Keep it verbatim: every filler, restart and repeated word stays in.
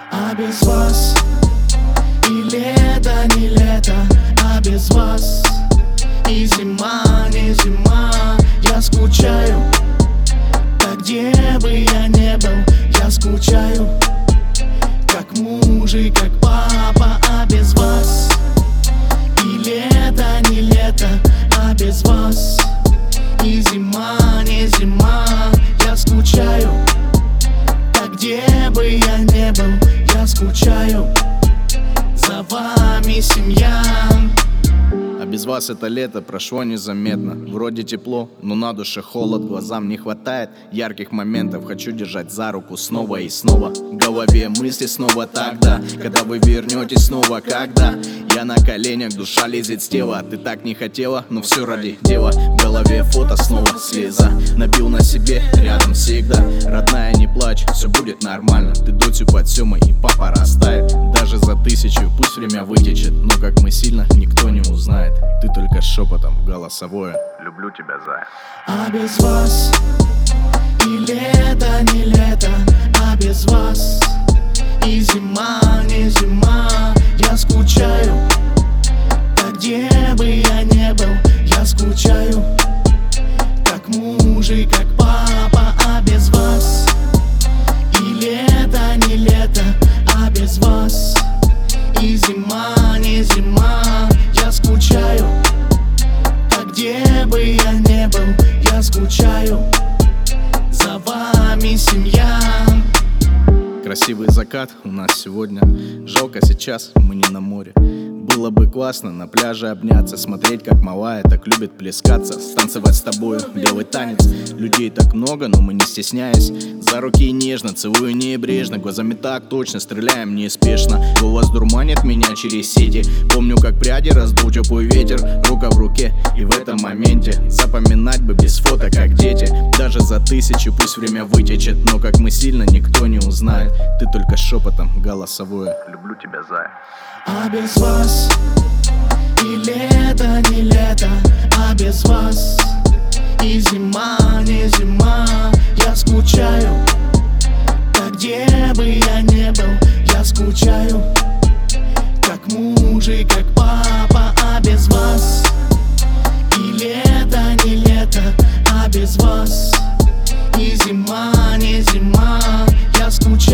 А без вас и лето не лето, а без вас и зима не зима. Я скучаю, да где бы я не был, я скучаю, как муж и как папа. А без вас и лето не лето, а без вас и зима не зима. Я скучаю, да где бы я не был, я скучаю, за вами семья. А без вас это лето прошло незаметно. Вроде тепло, но на душе холод. Глазам не хватает ярких моментов. Хочу держать за руку снова и снова. В голове мысли снова тогда, когда вы вернетесь снова, когда я на коленях, душа лезет с тела. Ты так не хотела, но все ради дела. В голове фото снова слеза. Набил на себе, рядом всегда. Родная, не плачь, все будет нормально. Ты дочь под Семой, и папа растает. Даже за тысячу, пусть время вытечет, но как мы сильно, никто не узнает. Ты только шепотом голосовое: люблю тебя, зая. А без вас и лето не лето, а без вас и зима не зима. Я скучаю, да где бы я не был, я скучаю, как муж и как папа. А без вас и лето не лето, а без вас и зима не зима. Я скучаю, да где бы я не был, я скучаю, за вами семья. Красивый закат у нас сегодня. Жалко, сейчас мы не на море. Было бы классно на пляже обняться, смотреть, как малая так любит плескаться, станцевать с тобою белый танец. Людей так много, но мы не стесняясь, за руки нежно, целую небрежно. Глазами так точно, стреляем неспешно. Голос дурманит меня через сети. Помню, как пряди раздул теплый ветер, рука в руке, и в этом моменте запоминать бы без фото, как дети. Даже за тысячу пусть время вытечет, но как мы сильно, никто не узнает. Ты только шепотом голосовое: люблю тебя, зая. А без вас и лето не лето, а без вас и зима не зима. Я скучаю, да где бы я не был, я скучаю, как муж и как папа. А без вас и лето не лето, а без вас и зима не зима. Я скучаю.